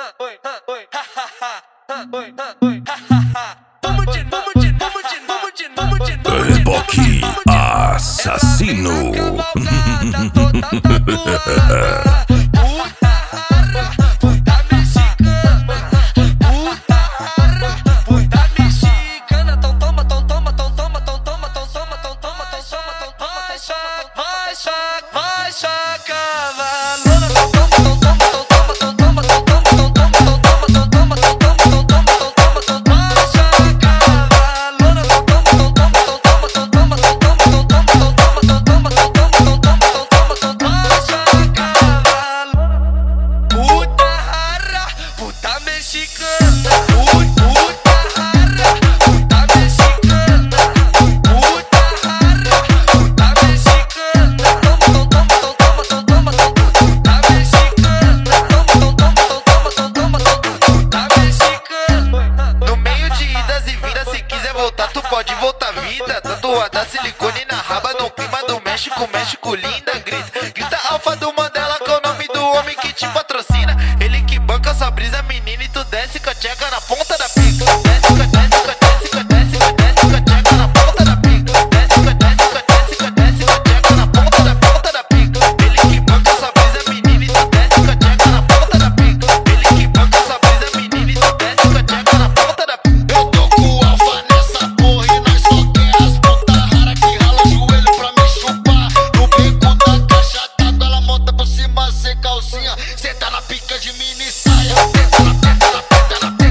Reboque assassino. Pode voltar vida, tatuada silicone na raba no clima do México, México linda, grita alfa do Mandela, que é o nome do homem que te patrocina. Ele que banca sua brisa, menina, e tu desce com a tcheca na ponta da pica. Desce com a tcheca na ponta da pica. Desce com a tcheca na ponta da pica. Ele que banca sua brisa, menina, e tu desce com a tcheca na ponta da pica. Ele que banca sua brisa, menina, e tu desce com a tcheca na ponta da pica. Eu tô com o alfa nessa porra. Senta na pica de mini saia. Senta na pica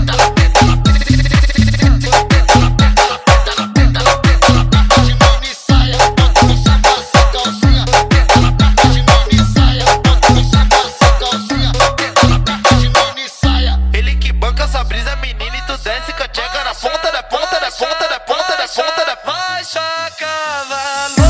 de mini saia. Bota por cima sem calcinha. Senta na pica de mini saia. Bota por cima sem calcinha. Senta na pica de mini saia. Ele que banca sua brisa, menina, e tu desce com a tcheca na ponta da ponta da ponta da ponta da ponta da baixa cavalo.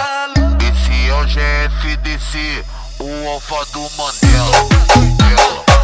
O alfa do Mandela.